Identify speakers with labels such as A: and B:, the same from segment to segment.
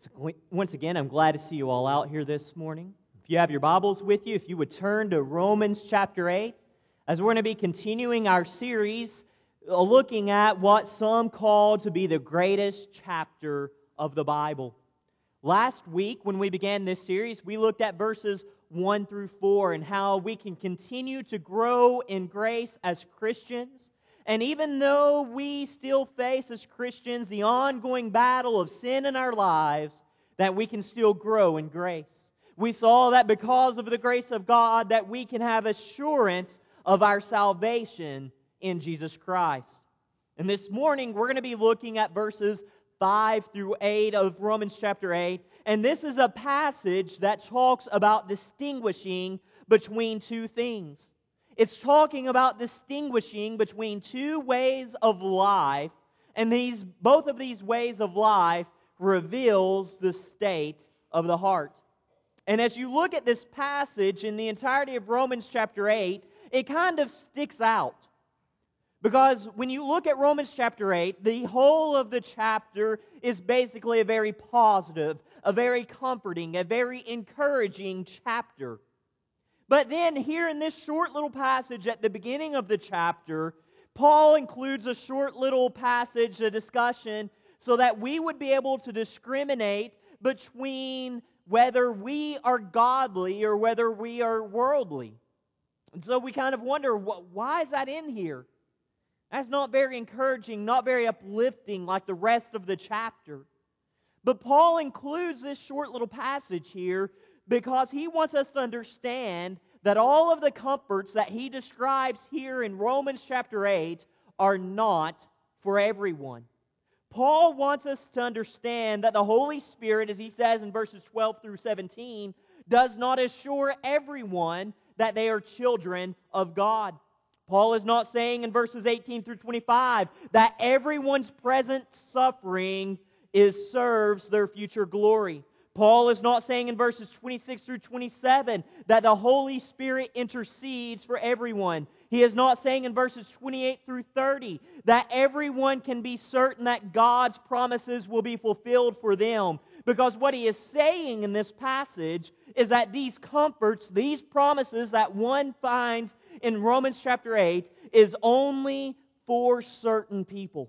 A: Once again, I'm glad to see you all out here this morning. If you have your Bibles with you, if you would turn to Romans chapter 8, as we're going to be continuing our series looking at what some call to be the greatest chapter of the Bible. Last week, when we began this series, we looked at verses 1 through 4 and how we can continue to grow in grace as Christians. And even though we still face as Christians the ongoing battle of sin in our lives, that we can still grow in grace. We saw that because of the grace of God that we can have assurance of our salvation in Jesus Christ. And this morning we're going to be looking at verses 5 through 8 of Romans chapter 8. And this is a passage that talks about distinguishing between two things. It's talking about distinguishing between two ways of life, and both of these ways of life reveals the state of the heart. And as you look at this passage in the entirety of Romans chapter 8, it kind of sticks out. Because when you look at Romans chapter 8, the whole of the chapter is basically a very positive, a very comforting, a very encouraging chapter. But then here in this short little passage at the beginning of the chapter, Paul includes a short little passage, a discussion, so that we would be able to discriminate between whether we are godly or whether we are worldly. And so we kind of wonder, why is that in here? That's not very encouraging, not very uplifting like the rest of the chapter. But Paul includes this short little passage here because he wants us to understand that all of the comforts that he describes here in Romans chapter 8 are not for everyone. Paul wants us to understand that the Holy Spirit, as he says in verses 12 through 17, does not assure everyone that they are children of God. Paul is not saying in verses 18 through 25 that everyone's present suffering serves their future glory. Paul is not saying in verses 26 through 27 that the Holy Spirit intercedes for everyone. He is not saying in verses 28 through 30 that everyone can be certain that God's promises will be fulfilled for them. Because what he is saying in this passage is that these comforts, these promises that one finds in Romans chapter 8 is only for certain people.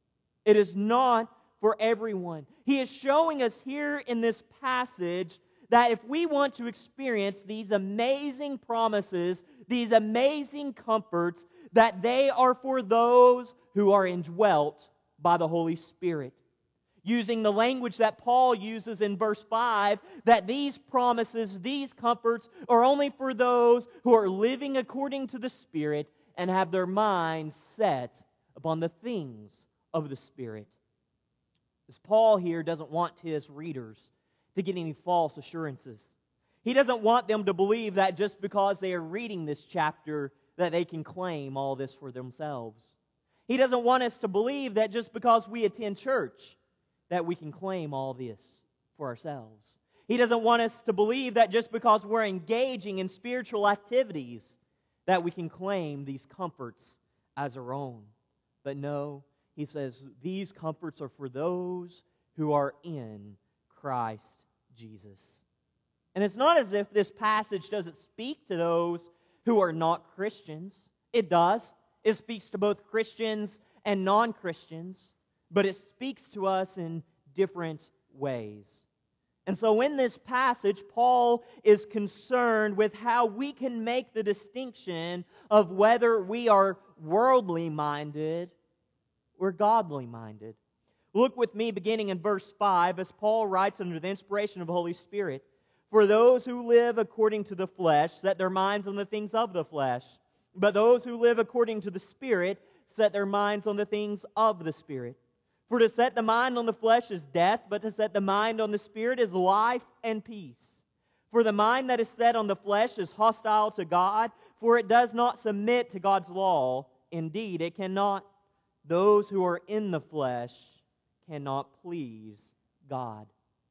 A: It is not for everyone. He is showing us here in this passage that if we want to experience these amazing promises, these amazing comforts, that they are for those who are indwelt by the Holy Spirit. Using the language that Paul uses in verse 5, that these promises, these comforts, are only for those who are living according to the Spirit and have their minds set upon the things of the Spirit. As Paul here doesn't want his readers to get any false assurances. He doesn't want them to believe that just because they are reading this chapter that they can claim all this for themselves. He doesn't want us to believe that just because we attend church that we can claim all this for ourselves. He doesn't want us to believe that just because we're engaging in spiritual activities that we can claim these comforts as our own. But no, he says these comforts are for those who are in Christ Jesus. And it's not as if this passage doesn't speak to those who are not Christians. It does. It speaks to both Christians and non-Christians, but it speaks to us in different ways. And so in this passage, Paul is concerned with how we can make the distinction of whether we are worldly minded or godly minded. Look with me beginning in verse 5 as Paul writes under the inspiration of the Holy Spirit, "For those who live according to the flesh set their minds on the things of the flesh, but those who live according to the Spirit set their minds on the things of the Spirit. For to set the mind on the flesh is death, but to set the mind on the Spirit is life and peace. For the mind that is set on the flesh is hostile to God, for it does not submit to God's law. Indeed, it cannot. Those who are in the flesh cannot please God."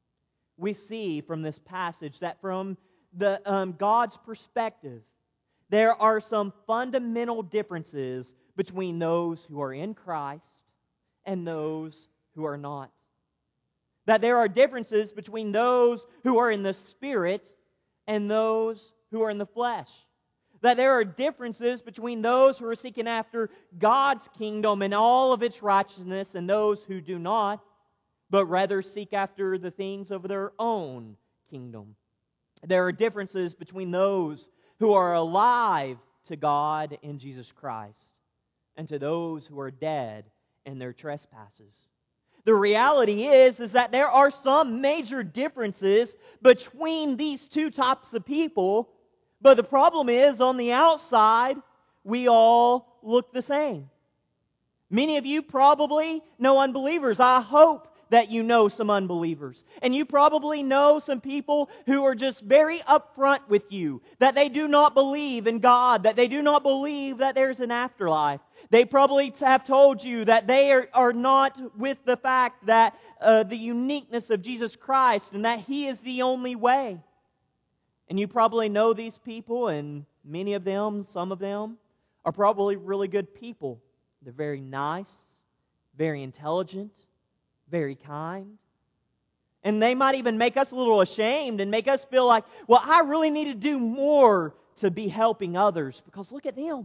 A: We see from this passage that from God's perspective, there are some fundamental differences between those who are in Christ and those who are not. That there are differences between those who are in the Spirit and those who are in the flesh. That there are differences between those who are seeking after God's kingdom and all of its righteousness and those who do not, but rather seek after the things of their own kingdom. There are differences between those who are alive to God in Jesus Christ and to those who are dead in their trespasses. The reality is that there are some major differences between these two types of people, but the problem is on the outside, we all look the same. Many of you probably know unbelievers. I hope that you know some unbelievers. And you probably know some people who are just very upfront with you, that they do not believe in God, that they do not believe that there's an afterlife. They probably have told you that they are not with the fact that the uniqueness of Jesus Christ and that He is the only way. And you probably know these people, and many of them, some of them, are probably really good people. They're very nice, very intelligent, very kind. And they might even make us a little ashamed and make us feel like, well, I really need to do more to be helping others because look at them.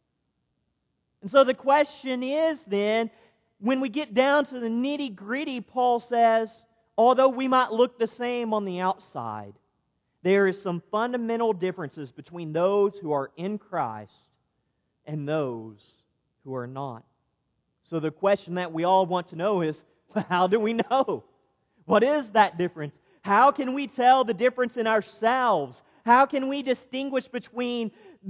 A: And so the question is then, when we get down to the nitty-gritty, Paul says, although we might look the same on the outside, there is some fundamental differences between those who are in Christ and those who are not. So the question that we all want to know is, how do we know? What is that difference? How can we tell the difference in ourselves? How can we distinguish between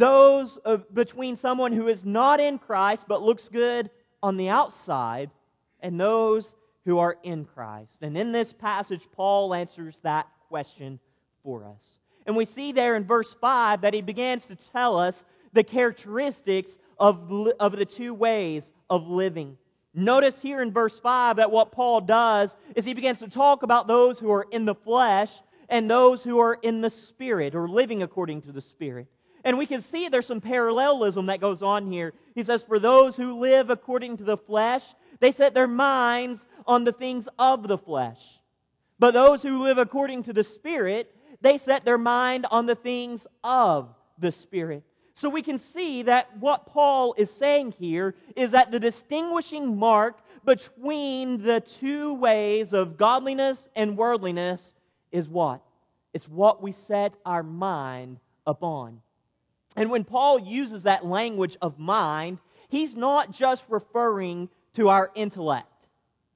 A: between someone who is not in Christ but looks good on the outside and those who are in Christ? And in this passage, Paul answers that question for us. And we see there in verse 5 that he begins to tell us the characteristics of the two ways of living. Notice here in verse 5 that what Paul does is he begins to talk about those who are in the flesh and those who are in the Spirit, or living according to the Spirit. And we can see there's some parallelism that goes on here. He says, for those who live according to the flesh, they set their minds on the things of the flesh. But those who live according to the Spirit, they set their mind on the things of the Spirit. So we can see that what Paul is saying here is that the distinguishing mark between the two ways of godliness and worldliness is what? It's what we set our mind upon. And when Paul uses that language of mind, he's not just referring to our intellect.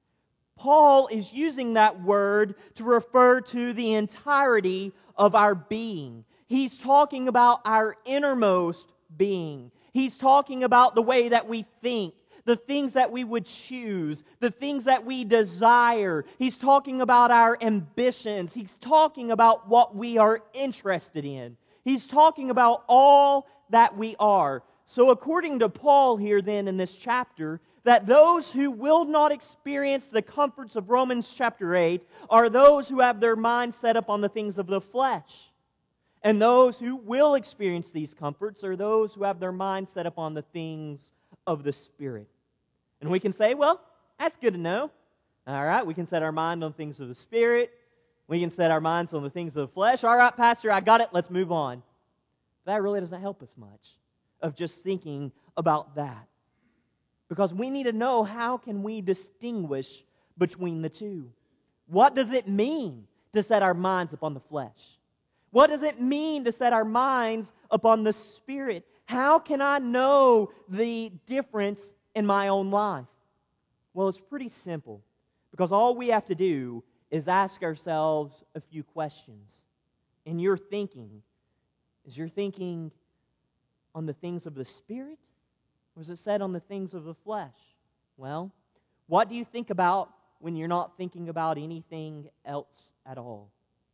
A: Paul is using that word to refer to the entirety of our being. He's talking about our innermost being. He's talking about the way that we think, the things that we would choose, the things that we desire. He's talking about our ambitions. He's talking about what we are interested in. He's talking about all that we are. So according to Paul here then in this chapter, that those who will not experience the comforts of Romans chapter 8 are those who have their mind set up on the things of the flesh. And those who will experience these comforts are those who have their mind set up on the things of the Spirit. And we can say, well, that's good to know. All right, we can set our mind on things of the Spirit. We can set our minds on the things of the flesh. All right, Pastor, I got it. Let's move on. That really doesn't help us much of just thinking about that. Because we need to know, how can we distinguish between the two? What does it mean to set our minds upon the flesh? What does it mean to set our minds upon the Spirit? How can I know the difference in my own life? Well, it's pretty simple, because all we have to do is ask ourselves a few questions. In your thinking, is your thinking on the things of the Spirit, or is it set on the things of the flesh? Well, what do you think about when you're not thinking about anything else at all?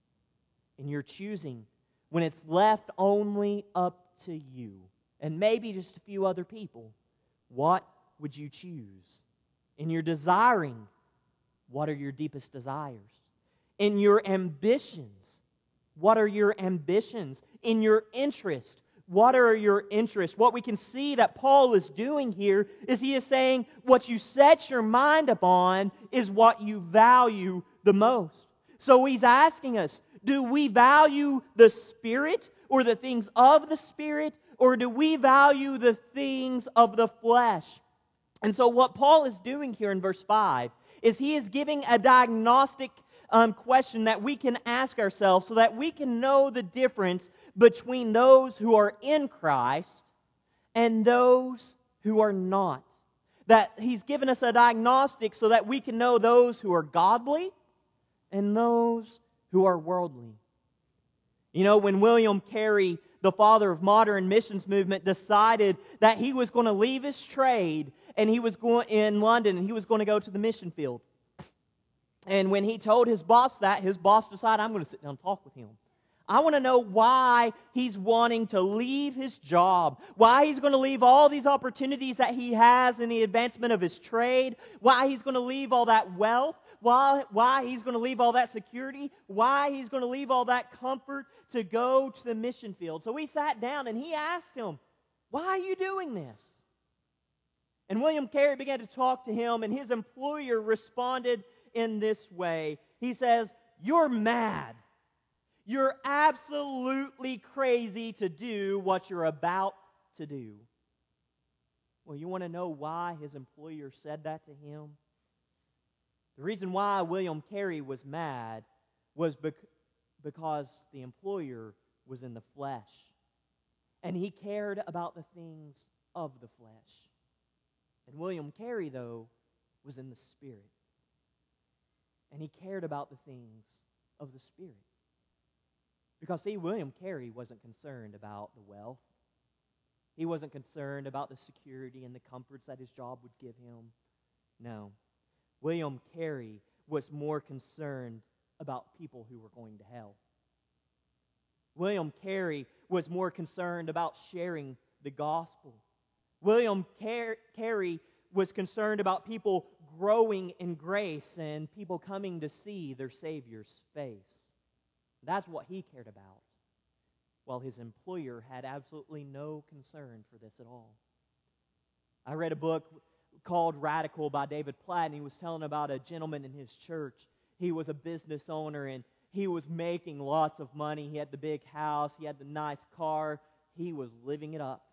A: And you're choosing, when it's left only up to you, and maybe just a few other people, what would you choose? In your desiring, what are your deepest desires? In your ambitions, what are your ambitions? In your interest, what are your interests? What we can see that Paul is doing here is he is saying what you set your mind upon is what you value the most. So he's asking us, do we value the Spirit or the things of the Spirit, or do we value the things of the flesh? And so what Paul is doing here in verse 5 is he is giving a diagnostic question that we can ask ourselves so that we can know the difference between those who are in Christ and those who are not. That he's given us a diagnostic so that we can know those who are godly and those who are worldly. You know, when William Carey, the father of modern missions movement, decided that he was going to leave his trade and he was going in London and he was going to go to the mission field. And when he told his boss that, his boss decided, I'm going to sit down and talk with him. I want to know why he's wanting to leave his job, why he's going to leave all these opportunities that he has in the advancement of his trade, why he's going to leave all that wealth, why he's going to leave all that security, why he's going to leave all that comfort to go to the mission field. So we sat down and he asked him, why are you doing this? And William Carey began to talk to him, and his employer responded in this way. He says, you're mad. You're absolutely crazy to do what you're about to do. Well, you want to know why his employer said that to him? The reason why William Carey was mad was because the employer was in the flesh. And he cared about the things of the flesh. And William Carey, though, was in the Spirit. And he cared about the things of the Spirit. Because, see, William Carey wasn't concerned about the wealth. He wasn't concerned about the security and the comforts that his job would give him. No. William Carey was more concerned about people who were going to hell. William Carey was more concerned about sharing the gospel. William Carey was concerned about people growing in grace and people coming to see their Savior's face. That's what he cared about, while his employer had absolutely no concern for this at all. I read a book called Radical by David Platt, and he was telling about a gentleman in his church. He was a business owner, and he was making lots of money. He had the big house. He had the nice car. He was living it up.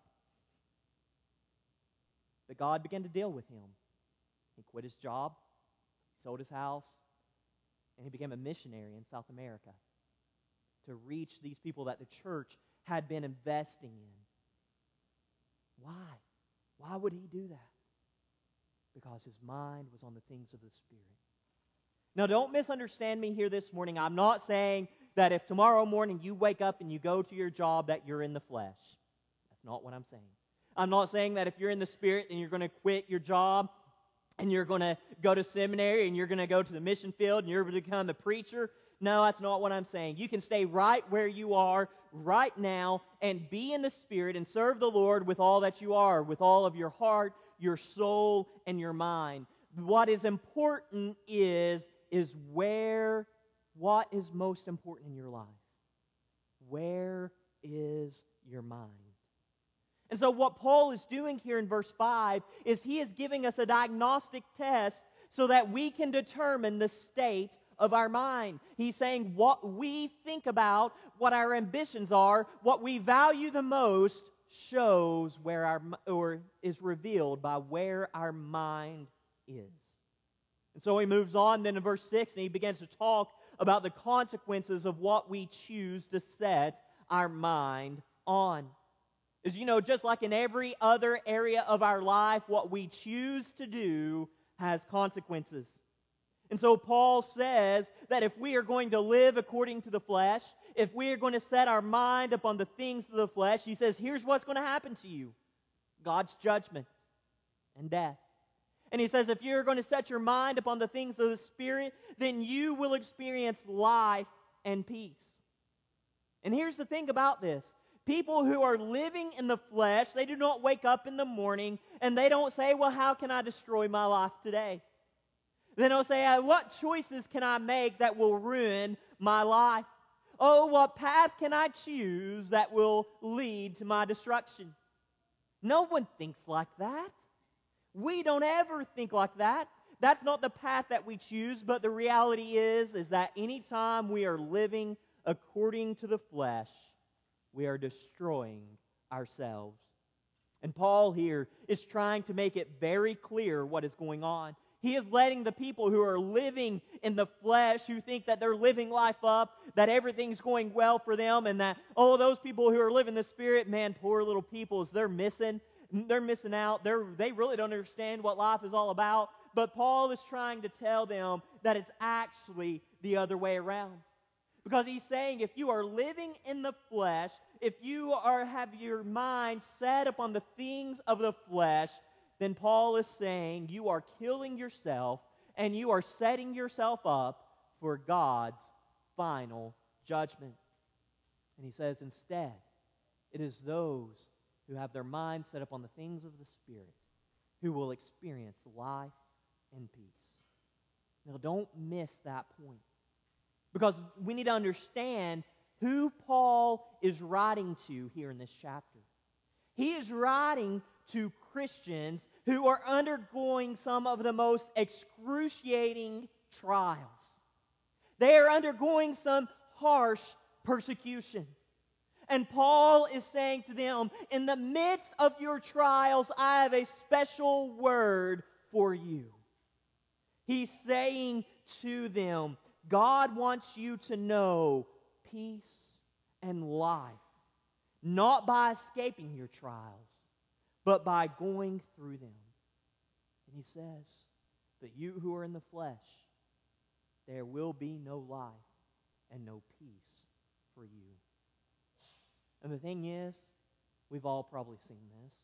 A: But God began to deal with him. He quit his job, he sold his house, and he became a missionary in South America to reach these people that the church had been investing in. Why? Why would he do that? Because his mind was on the things of the Spirit. Now, don't misunderstand me here this morning. I'm not saying that if tomorrow morning you wake up and you go to your job that you're in the flesh. That's not what I'm saying. I'm not saying that if you're in the Spirit and you're going to quit your job and you're going to go to seminary and you're going to go to the mission field and you're going to become a preacher. No, that's not what I'm saying. You can stay right where you are right now and be in the Spirit and serve the Lord with all that you are, with all of your heart, your soul, and your mind. What is important is what is most important in your life? Where is your mind? And so what Paul is doing here in verse 5 is he is giving us a diagnostic test so that we can determine the state of our mind. He's saying what we think about, what our ambitions are, what we value the most shows is revealed by where our mind is. And so he moves on then in verse 6 and he begins to talk about the consequences of what we choose to set our mind on. As you know, just like in every other area of our life, what we choose to do has consequences. And so Paul says that if we are going to live according to the flesh, if we are going to set our mind upon the things of the flesh, he says, here's what's going to happen to you. God's judgment and death. And he says, if you're going to set your mind upon the things of the Spirit, then you will experience life and peace. And here's the thing about this. People who are living in the flesh, they do not wake up in the morning and they don't say, well, how can I destroy my life today? They don't say, what choices can I make that will ruin my life? Oh, what path can I choose that will lead to my destruction? No one thinks like that. We don't ever think like that That's not the path that we choose, but the reality is that anytime we are living according to the flesh, we are destroying ourselves. And Paul here is trying to make it very clear what is going on. He is letting the people who are living in the flesh, who think that they're living life up, that everything's going well for them, and that, oh, those people who are living the Spirit, man, poor little peoples, they're missing out. They really don't understand what life is all about. But Paul is trying to tell them that it's actually the other way around. Because he's saying if you are living in the flesh, if you have your mind set upon the things of the flesh, then Paul is saying you are killing yourself and you are setting yourself up for God's final judgment. And he says instead, it is those who have their mind set upon the things of the Spirit who will experience life and peace. Now, don't miss that point. Because we need to understand who Paul is writing to here in this chapter. He is writing to Christians who are undergoing some of the most excruciating trials. They are undergoing some harsh persecution. And Paul is saying to them, in the midst of your trials, I have a special word for you. He's saying to them, God wants you to know peace and life, not by escaping your trials, but by going through them. And he says, but you who are in the flesh, there will be no life and no peace for you. And the thing is, we've all probably seen this.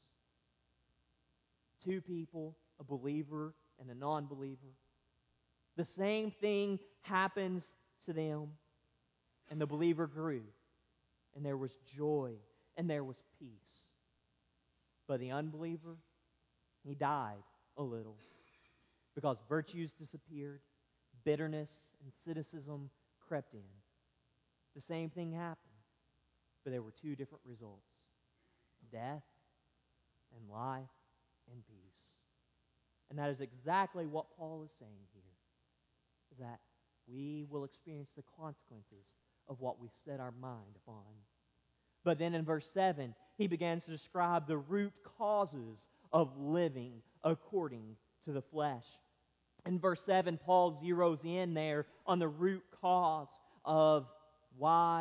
A: Two people, a believer and a non-believer. The same thing happens to them, and the believer grew, and there was joy, and there was peace. But the unbeliever, he died a little because virtues disappeared, bitterness and cynicism crept in. The same thing happened, but there were two different results: death and life and peace. And that is exactly what Paul is saying here. Is that we will experience the consequences of what we set our mind upon. But then in verse 7, he begins to describe the root causes of living according to the flesh. In verse 7, Paul zeroes in there on the root cause of why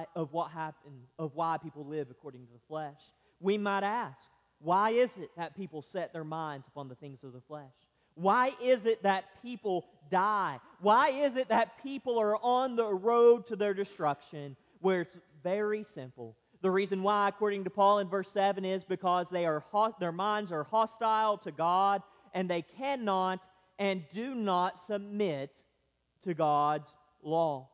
A: people live according to the flesh. We might ask, why is it that people set their minds upon the things of the flesh? Why is it that people die? Why is it that people are on the road to their destruction? Where it's very simple. The reason why, according to Paul in verse 7, is because their minds are hostile to God, and they cannot and do not submit to God's law.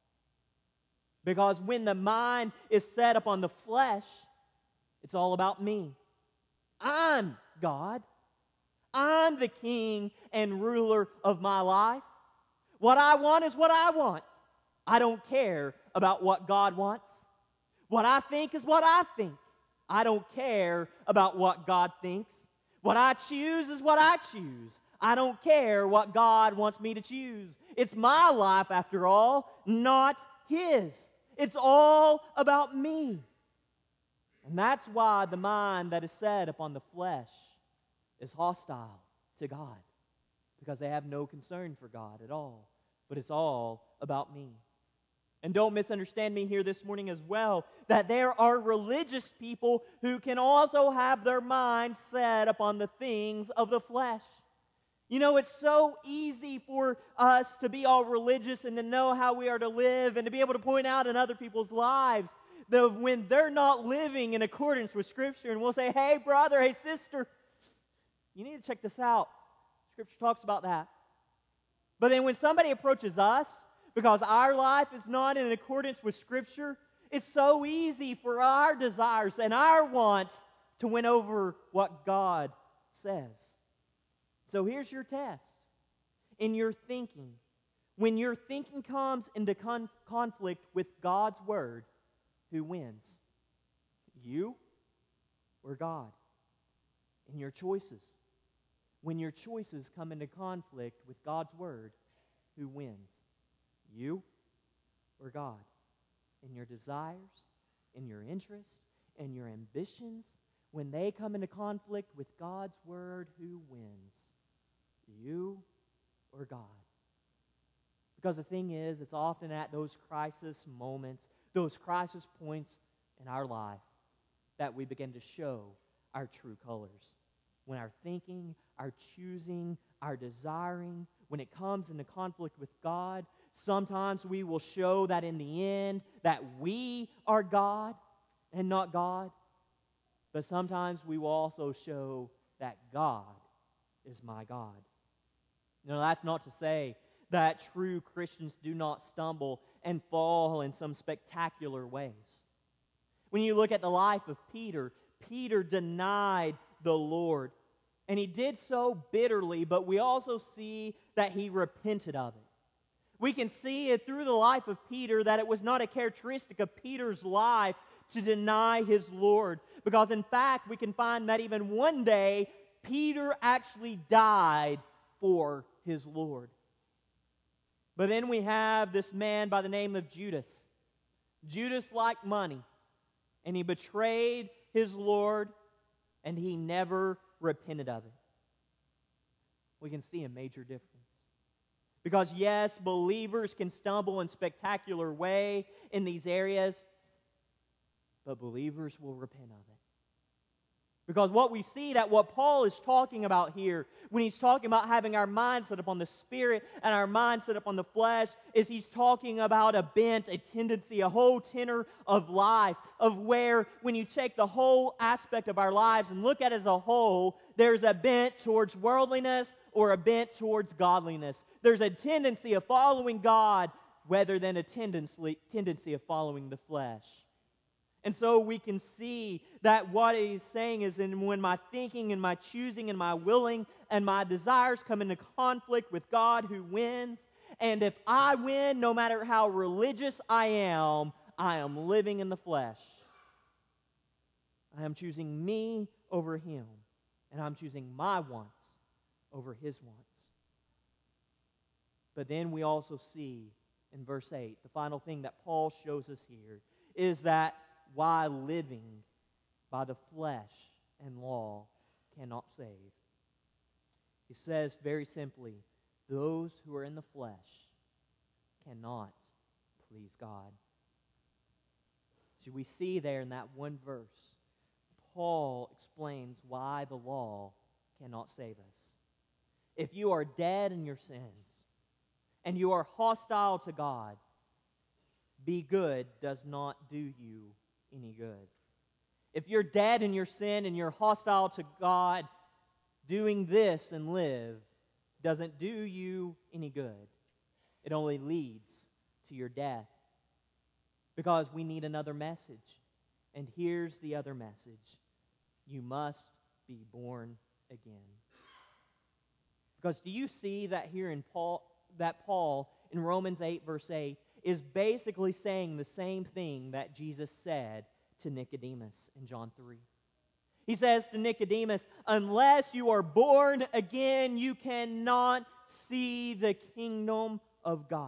A: Because when the mind is set upon the flesh, it's all about me. I'm God. I'm the king and ruler of my life. What I want is what I want. I don't care about what God wants. What I think is what I think. I don't care about what God thinks. What I choose is what I choose. I don't care what God wants me to choose. It's my life, after all, not His. It's all about me. And that's why the mind that is set upon the flesh is hostile to God, because they have no concern for God at all. But it's all about me. And don't misunderstand me here this morning as well, that there are religious people who can also have their mind set upon the things of the flesh. You know, it's so easy for us to be all religious and to know how we are to live and to be able to point out in other people's lives that when they're not living in accordance with Scripture, and we'll say, hey brother, hey sister, you need to check this out. Scripture talks about that. But then when somebody approaches us, because our life is not in accordance with Scripture, it's so easy for our desires and our wants to win over what God says. So here's your test. In your thinking, when your thinking comes into conflict with God's Word, who wins? You or God? In your choices. when your choices come into conflict with God's Word, who wins? You or God? In your desires, in your interests, in your ambitions, when they come into conflict with God's Word, who wins? You or God? Because the thing is, it's often at those crisis moments, those crisis points in our life, that we begin to show our true colors. When our thinking, our choosing, our desiring, when it comes into conflict with God, sometimes we will show that in the end that we are God and not God. But sometimes we will also show that God is my God. Now, that's not to say that true Christians do not stumble and fall in some spectacular ways. When you look at the life of Peter, Peter denied the Lord. And he did so bitterly, but we also see that he repented of it. We can see it through the life of Peter that it was not a characteristic of Peter's life to deny his Lord. Because in fact, we can find that even one day, Peter actually died for his Lord. But then we have this man by the name of Judas. Judas liked money, and he betrayed his Lord, and he never repented of it. We can see a major difference. Because yes, believers can stumble in spectacular way in these areas, but believers will repent of it. Because what we see, that what Paul is talking about here, when he's talking about having our mind set upon the Spirit and our mind set upon the flesh, is he's talking about a bent, a tendency, a whole tenor of life, of where when you take the whole aspect of our lives and look at it as a whole, there's a bent towards worldliness or a bent towards godliness. There's a tendency of following God rather than a tendency of following the flesh. And so we can see that what he's saying is when my thinking and my choosing and my willing and my desires come into conflict with God who wins, and if I win, no matter how religious I am living in the flesh. I am choosing me over him, and I'm choosing my wants over his wants. But then we also see in verse 8, the final thing that Paul shows us here is that why living by the flesh and law cannot save. He says very simply, those who are in the flesh cannot please God. So we see there in that one verse, Paul explains why the law cannot save us. If you are dead in your sins and you are hostile to God, be good does not do you any good. If you're dead in your sin and you're hostile to God, doing this and live doesn't do you any good. It only leads to your death. Because we need another message. And here's the other message. You must be born again. Because do you see that here in Paul in Romans 8 verse 8 is basically saying the same thing that Jesus said to Nicodemus in John 3. He says to Nicodemus, unless you are born again, you cannot see the kingdom of God.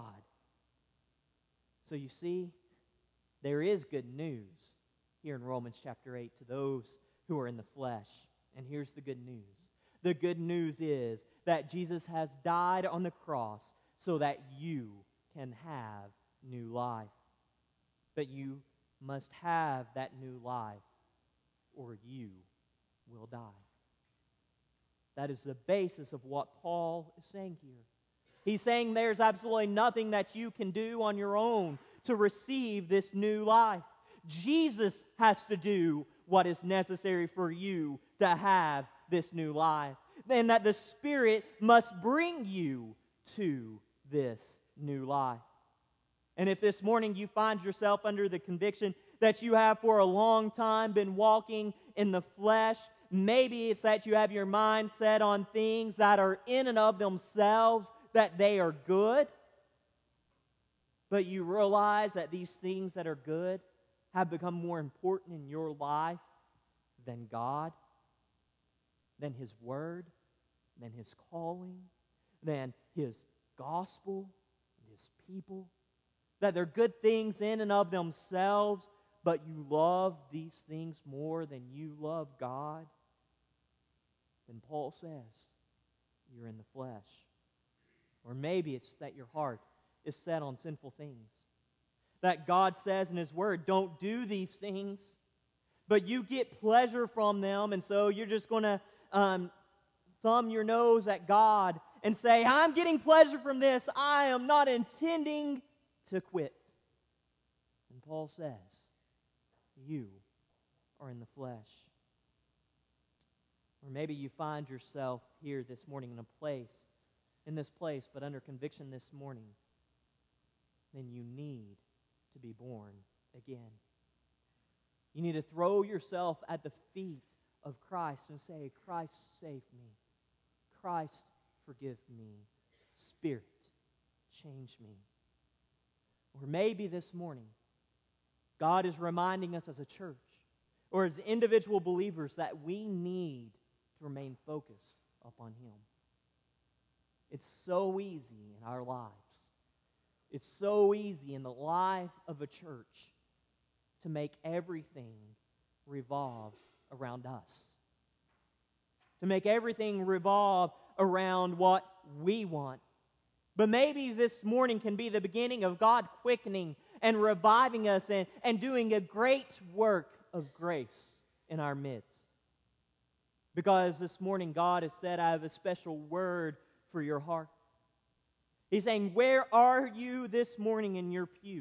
A: So you see, there is good news here in Romans chapter 8 to those who are in the flesh. And here's the good news. The good news is that Jesus has died on the cross so that you can have new life. But you must have that new life or you will die. That is the basis of what Paul is saying here. He's saying there's absolutely nothing that you can do on your own to receive this new life. Jesus has to do what is necessary for you to have this new life. And that the Spirit must bring you to this new life. And if this morning you find yourself under the conviction that you have for a long time been walking in the flesh, maybe it's that you have your mind set on things that are in and of themselves, that they are good, but you realize that these things that are good have become more important in your life than God, than His Word, than His calling, than His gospel, and His people, that they're good things in and of themselves, but you love these things more than you love God, then Paul says you're in the flesh. Or maybe it's that your heart is set on sinful things. That God says in His Word, don't do these things, but you get pleasure from them, and so you're just going to thumb your nose at God and say, I'm getting pleasure from this. I am not intending to quit. And Paul says, you are in the flesh. Or maybe you find yourself here this morning in this place, but under conviction this morning, then you need to be born again. You need to throw yourself at the feet of Christ and say, Christ, save me. Christ, forgive me. Spirit, change me. Or maybe this morning, God is reminding us as a church or as individual believers that we need to remain focused upon Him. It's so easy in our lives. It's so easy in the life of a church to make everything revolve around us. To make everything revolve around what we want. But maybe this morning can be the beginning of God quickening and reviving us and doing a great work of grace in our midst. Because this morning God has said, I have a special word for your heart. He's saying, where are you this morning in your pew?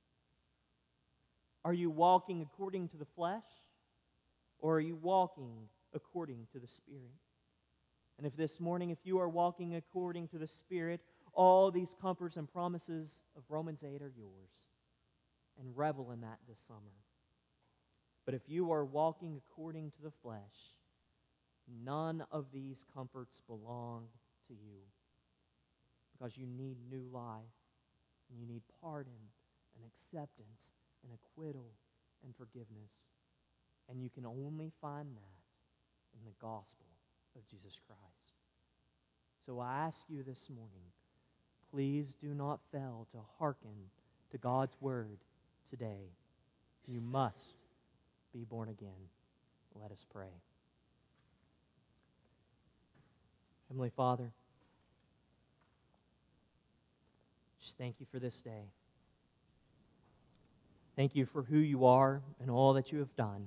A: Are you walking according to the flesh? Or are you walking according to the Spirit? And if this morning, if you are walking according to the Spirit, all these comforts and promises of Romans 8 are yours. And revel in that this summer. But if you are walking according to the flesh, none of these comforts belong to you. Because you need new life, and you need pardon and acceptance and acquittal and forgiveness. And you can only find that in the gospel of Jesus Christ. So I ask you this morning, please do not fail to hearken to God's word today. You must be born again. Let us pray. Heavenly Father, just thank you for this day. Thank you for who you are and all that you have done.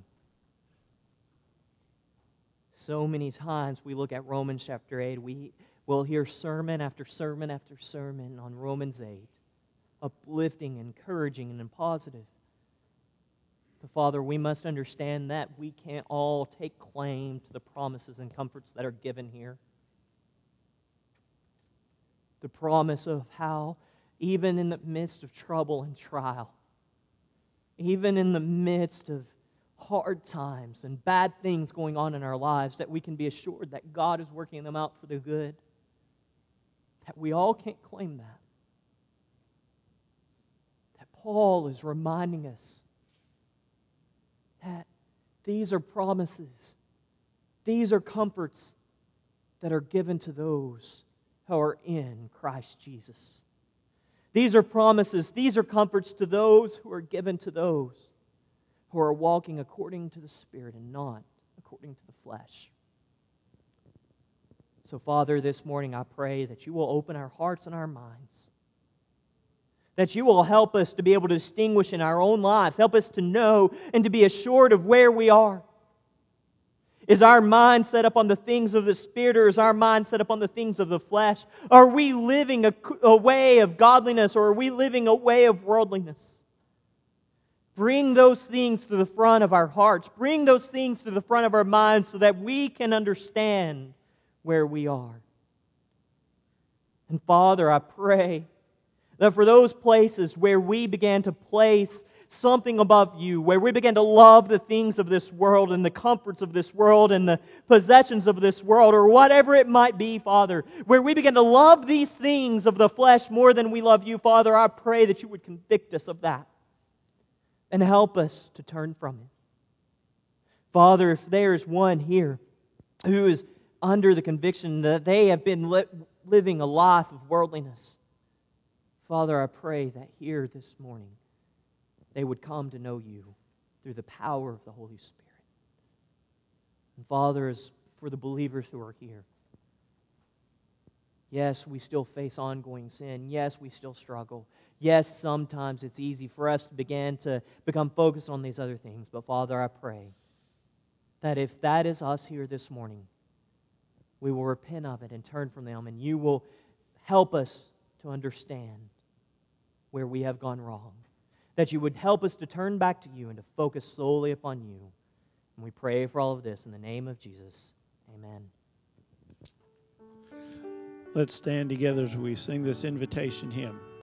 A: So many times we look at Romans chapter 8, we will hear sermon after sermon after sermon on Romans 8, uplifting, encouraging, and positive. But Father, we must understand that we can't all take claim to the promises and comforts that are given here. The promise of how, even in the midst of trouble and trial, even in the midst of hard times and bad things going on in our lives, that we can be assured that God is working them out for the good. That we all can't claim that. That Paul is reminding us that these are promises, these are comforts that are given to those who are in Christ Jesus. These are promises, these are comforts to those who are given to those who are walking according to the Spirit and not according to the flesh. So, Father, this morning I pray that you will open our hearts and our minds. That you will help us to be able to distinguish in our own lives. Help us to know and to be assured of where we are. Is our mind set up on the things of the Spirit, or is our mind set up on the things of the flesh? Are we living a way of godliness, or are we living a way of worldliness? Bring those things to the front of our hearts. Bring those things to the front of our minds so that we can understand where we are. And Father, I pray that for those places where we began to place something above you, where we began to love the things of this world and the comforts of this world and the possessions of this world, or whatever it might be, Father, where we began to love these things of the flesh more than we love you, Father, I pray that you would convict us of that and help us to turn from it. Father, if there is one here who is under the conviction that they have been living a life of worldliness. Father, I pray that here this morning they would come to know You through the power of the Holy Spirit. And Father, as for the believers who are here, yes, we still face ongoing sin. Yes, we still struggle. Yes, sometimes it's easy for us to begin to become focused on these other things. But Father, I pray that if that is us here this morning, we will repent of it and turn from them, and You will help us to understand where we have gone wrong. That You would help us to turn back to You and to focus solely upon You. And we pray for all of this in the name of Jesus. Amen.
B: Let's stand together as we sing this invitation hymn.